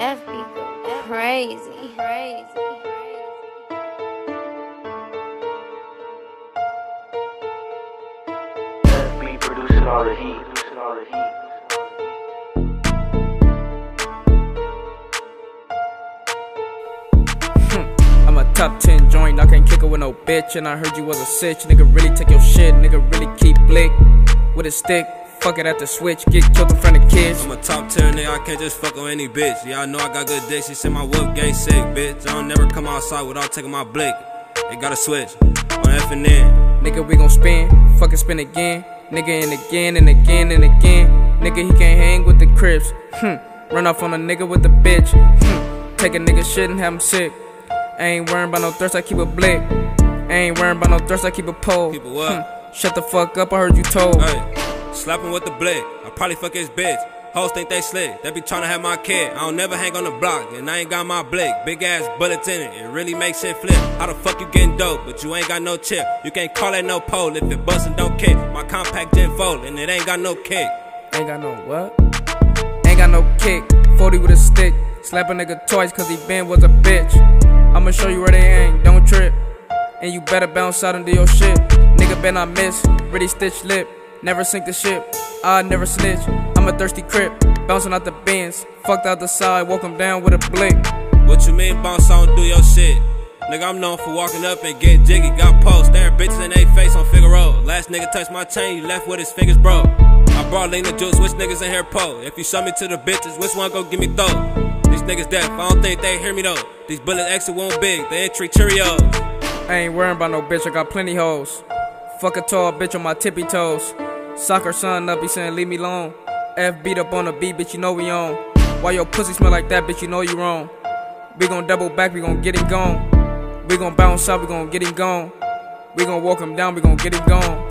FB go crazy. FB producing all the heat. I'm a top 10 joint, I can't kick it with no bitch. And I heard you was a sitch, nigga really take your shit. Nigga really keep blick with a stick. Fuck it at the switch, get killed in front of kids. I'm a top 10 nigga, I can't just fuck with any bitch. Yeah, I know I got good dick, she said my whip gang sick, bitch. I don't never come outside without taking my blick. They gotta switch, on F and N. Nigga, we gon' spin, fucking spin again. Nigga, and again, and again, and again. Nigga, he can't hang with the Crips. Run off on a nigga with the bitch. Take a nigga shit and have him sick. I ain't worrying about no thirst, I keep a blick. I ain't worrying about no thirst, I keep a pole. Keep a what? Shut the fuck up, I heard you told. Hey, slapping with the blick, I probably fuck his bitch. Hoes think they slick, they be tryna have my kid. I don't never hang on the block, and I ain't got my blick. Big ass bullets in it, it really makes shit flip. How the fuck you getting dope, but you ain't got no chip? You can't call that no pole if it bustin' don't kick. My compact Gen fold, and it ain't got no kick. Ain't got no what? Ain't got no kick, 40 with a stick. Slap a nigga twice cause he been was a bitch. I'ma show you where they ain't, don't trip. And you better bounce out and do your shit. Nigga better not miss, really stitch lip. Never sink the ship, I never snitch. I'm a thirsty crip, bouncing out the bins. Fucked out the side, woke him down with a blick. What you mean bounce out and do your shit? Nigga, I'm known for walking up and get jiggy. Got posts, staring bitches in they face on Figaro. Last nigga touched my chain, you left with his fingers broke. I brought Lena Juice, which niggas in here po? If you show me to the bitches, which one gon' give me throat? These niggas deaf, I don't think they hear me though. These bullets exit won't big, they ain't treat Cheerios. I ain't worrying about no bitch, I got plenty hoes. Fuck a tall bitch on my tippy toes. Sock her son up, he saying leave me alone. F beat up on the beat, bitch, you know we on. Why your pussy smell like that, bitch, you know you wrong. We gon' double back, we gon' get it gone. We gon' bounce out, we gon' get it gone. We gon' walk him down, we gon' get it gone.